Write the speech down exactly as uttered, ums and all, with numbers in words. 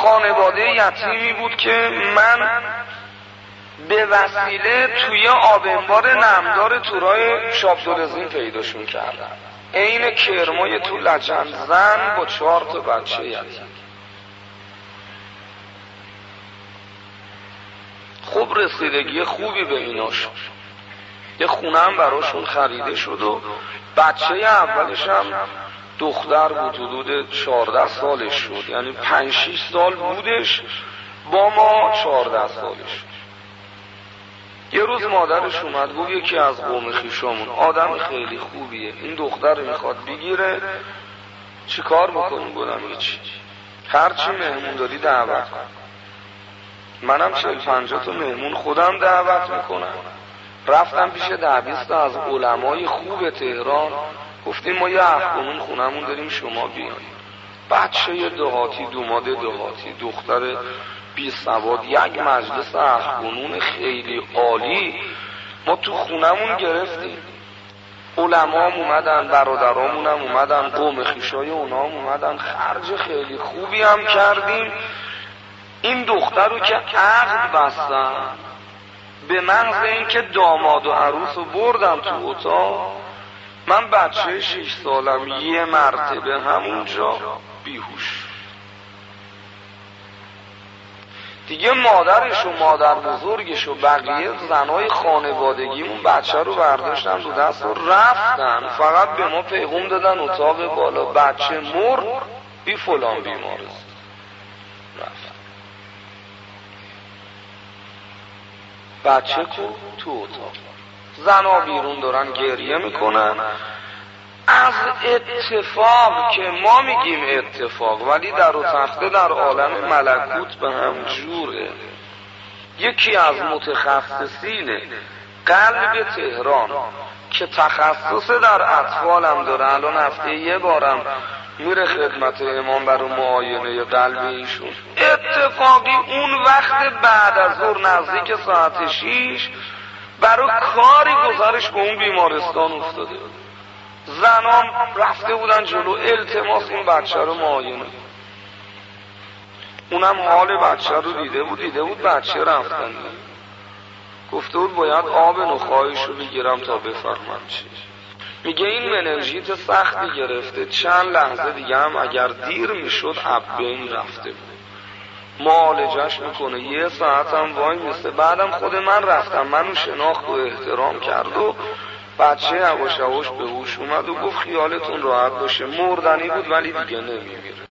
خانواده یتیمی بود که من به وسیله توی آب انبار نمدار تورای شابدولزین پیداشون کردم. عین کرمای تو لجن، زن با چهار تا بچه یتیم. خوب رسیدگی خوبی به اینا شد. یه خونه هم براشون خریده شد و بچه اولش هم دختر بود، حدود چهارده سالش شد، یعنی پنج شیش سال بودش با ما چهارده سالش. یه روز مادرش اومد گفت یکی از قوم خویشامون آدم خیلی خوبیه، این دختر رو میخواد بگیره، چی کار بکنیم؟ گفتم هیچی، هرچی مهمون داری دعوت کن. منم چهل پنجاه تا مهمون خودم دعوت میکنم. رفتم پیش ده بیست از علمای خوب تهران، گفتیم ما یه اخبانون خونمون داریم شما بیاین. بچه دهاتی، دوماده دهاتی، دختر بی سواد، یک مجلس اخبانون خیلی عالی ما تو خونمون گرفتیم. علما هم اومدن، برادرامون هم اومدن، قوم خویشای اونا هم اومدن، خرج خیلی خوبی هم کردیم. این دختر رو که عقد بستن، به محض اینکه داماد و عروس رو بردم تو اتاق، من بچه شش سالم یه مرتبه همونجا بیهوش. دیگه مادرش و مادر بزرگش و بقیه زنای خانوادگیمون بچه رو برداشتن رو دست و رفتن. فقط به ما پیغام دادن اتاق بالا بچه مرد، بی فلان بیمارست. رفت بچه کو تو اتاق، زنا بیرون دارن گریه میکنن. از اتفاق که ما میگیم اتفاق، ولی در و تخته در عالم ملکوت به هم جوره. یکی از متخصصین قلب تهران که تخصص در اطفال هم داره، الان هفته یه بارم میره خدمت امام برای معاینه قلب ایشون، اتفاقی اون وقت بعد از ظهر نزدیک ساعت شیش برای کاری گزارش به اون بیمارستان افتاده. زنان رفته بودن جلو التماس این بچه رو معاینه. اونم حال بچه رو دیده بود، دیده بود بچه رفتن، گفته بود باید آب نخواهش رو بگیرم تا بفهمم چی. میگه این مننژیت سختی گرفته، چند لحظه دیگه هم اگر دیر میشد ابین رفته بود. معالجش میکنه، یه ساعت هم وای میسته. بعدم خود من رفتم، منو شناخت و احترام کرد و بچه یواش یواش به هوش اومد و گفت خیالتون راحت باشه، مردنی بود ولی دیگه نمیمیره.